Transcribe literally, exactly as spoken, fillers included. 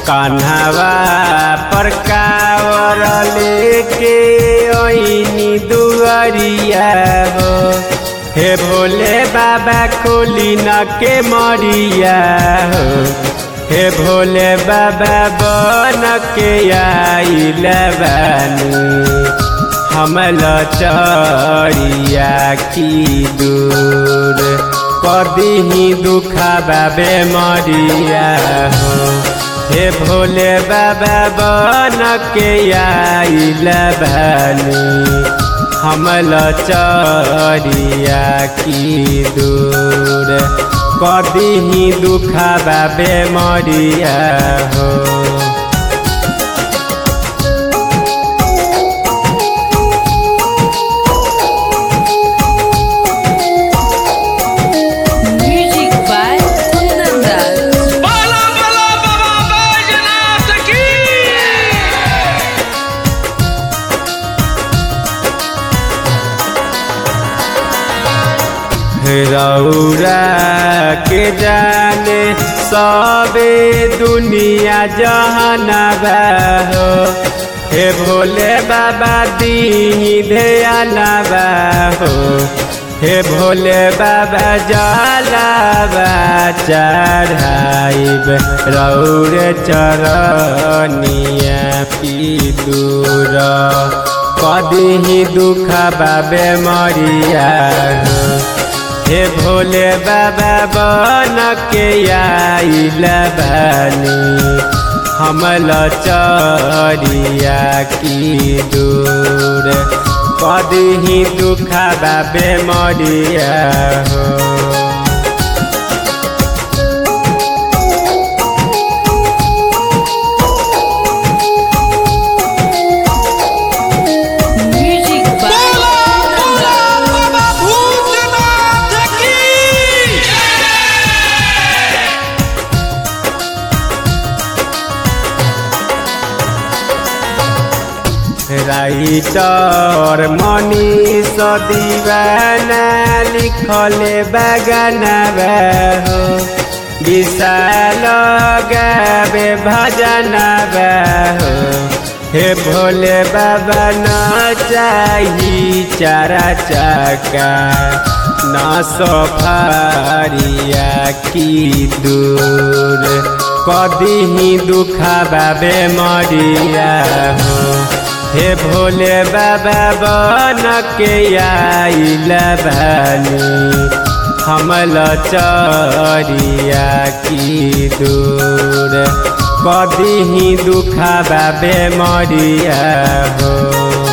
कान्हावा पर कावर लेके ओइनी दुआरिया हो। हे भोले बाबा खोली न के मरिया हो। हे भोले बाबा बन के आइल बानी हमल चरिया की दूर कदीही दुखा बाबे मरिया हो। हे भोले बाबा बन के आइल बानी हमल चरिया की दूर कदीही दुखा बाबे मरिया हो। रौरा के जाने सबे दुनिया जहानबा हो। हे भोले बाबा दीनी ध्यानबा हो। हे भोले बाबा जलावा चढ़ाइब रौरे चरनिया पी दूर कदीही दुखा बाबे मरिया हो। हे भोले बाबा बन के आइल बानी हमल चरिया की दूर कदीही दुखा बाबे मरिया हो। राइटर मनीष दीवाना लिखले बगानबा हो। विशाल गावे भजनबा हो। हे भोले बाबा न चाही चारा चक्का न सफारिया की दूर कदीही दुखा बाबे मरिया हो। हे भोले बाबा बन के आइल बानी हमल चरिया की दूर कदीही दुखा बाबे मरिया हो।